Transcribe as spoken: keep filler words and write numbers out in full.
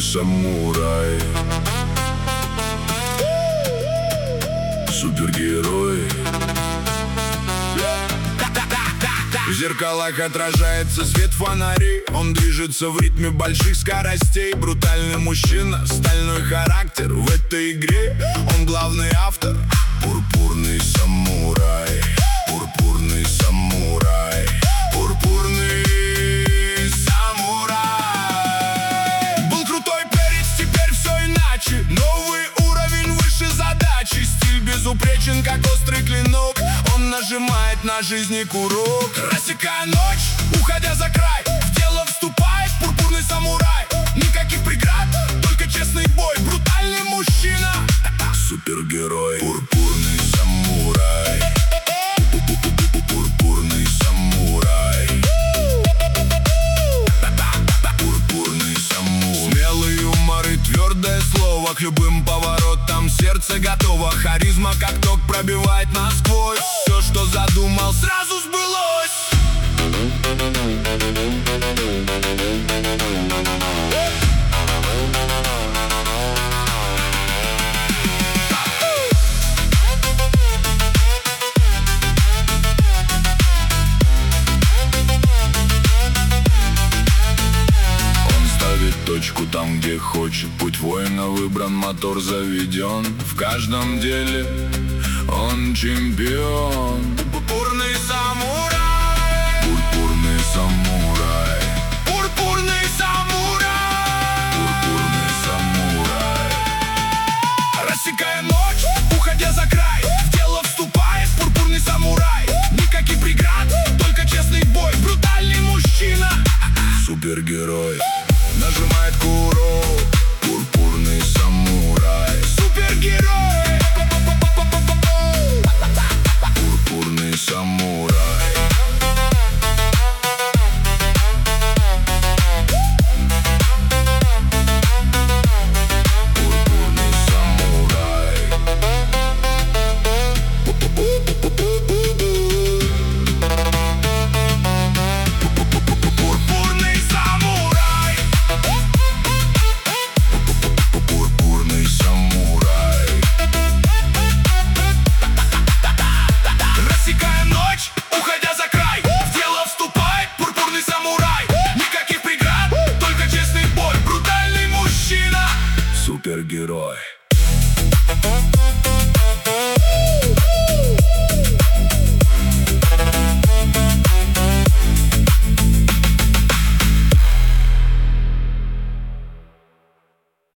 самурай, супергерой. В зеркалах отражается свет фонарей. Он движется в ритме больших скоростей. Брутальный мужчина, стальной характер в этой игре. Он главный автор. Пурпурный самурай, пурпурный самурай, пурпурный самурай. Был крутой перец, теперь все иначе. Новый уровень, выше задачи. Стиль безупречен, как острый клинок. Он нажимает на жизни курок. Рассекая ночь, уходя за край, в дело вступает пурпурный самурай. Никаких преград, только честный бой. Брутальный мужчина, супергерой. Пурпурный самурай, пурпурный самурай, пурпурный самурай. Смелый юмор и твердое слово, к любым поворотам сердце готово. Харизма как ток пробивает насквозь. Все, что задумал, сразу сбылось. Точку там, где хочет. Путь воина выбран, мотор заведен. В каждом деле он чемпион. Пурпурный самурай, пурпурный самурай, пурпурный самурай, пурпурный самурай. Рассекая ночь, уходя за край, в дело вступает пурпурный самурай. Никаких преград, только честный бой. Брутальный мужчина, супергерой.